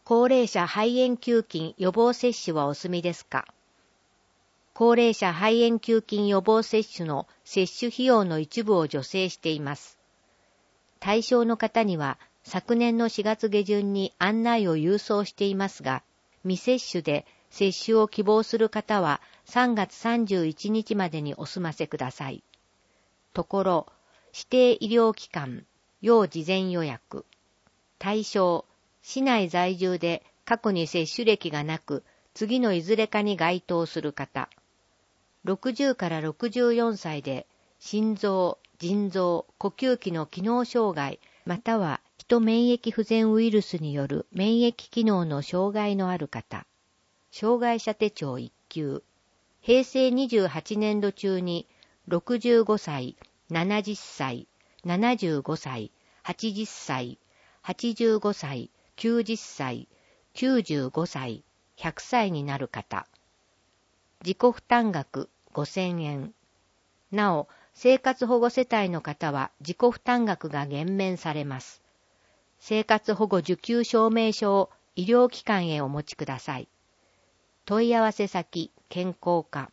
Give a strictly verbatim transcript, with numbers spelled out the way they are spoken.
高齢者肺炎球菌予防接種はお済みですか？高齢者肺炎球菌予防接種の接種費用の一部を助成しています。対象の方には昨年のしがつ下旬に案内を郵送していますが、未接種で接種を希望する方はさんがつさんじゅういちにちまでにお済ませください。ところ、指定医療機関、要事前予約。対象、市内在住で過去に接種歴がなく、次のいずれかに該当する方。ろくじゅうからろくじゅうよんさいで、心臓、腎臓、呼吸器の機能障害、またはヒト免疫不全ウイルスによる免疫機能の障害のある方。障害者手帳いっきゅう。へいせいにじゅうはちねんど中にろくじゅうごさい、ななじゅっさい、ななじゅうごさい、はちじゅっさい、はちじゅうごさい、きゅうじゅっさい、きゅうじゅうごさい、ひゃくさいになる方。自己負担額ごせんえん。なお、生活保護世帯の方は自己負担額が減免されます。生活保護受給証明書を医療機関へお持ちください。問い合わせ先、健康課。